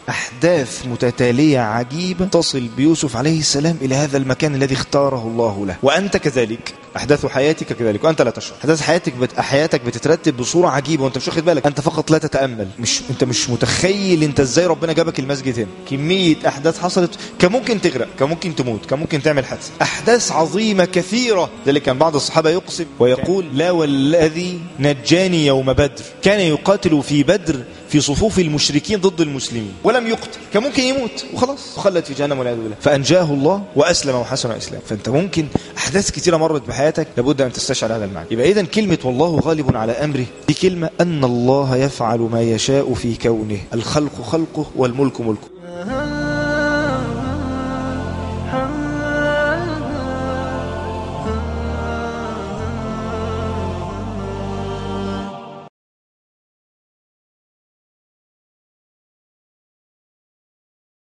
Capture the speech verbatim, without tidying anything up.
أحداث متتالية عجيبة تصل بيوسف عليه السلام إلى هذا المكان الذي اختاره الله له. وأنت كذلك، أحداث حياتك كذلك وأنت لا تشعر. أحداث حياتك بت... حياتك بتترتب بصورة عجيبة وأنت مش واخد بالك، أنت فقط لا تتأمل. مش أنت مش متخيل أنت إزاي ربنا جابك المسجد هنا. كمية أحداث حصلت، كان ممكن تغرق، كان ممكن تموت، كان ممكن تعمل حادثة. أحداث عظيمة كثيرة. ذلك كان بعض الصحابة يقسم ويقول: لا والذي نجاني يوم بدر، كان يقاتل في بدر في صفوف المشركين ضد المسلمين ولم يقتل، كان ممكن يموت وخلاص وخلد في جهنم والعياذ بالله، فأنجاه الله وأسلم وحسن إسلام. فأنت ممكن أحداث كثيرة مرت بحياتك لابد أن تستشعر هذا المعنى. يبقى إذن كلمة والله غالب على أمره دي كلمة أن الله يفعل ما يشاء في كونه، الخلق خلقه والملك ملكه.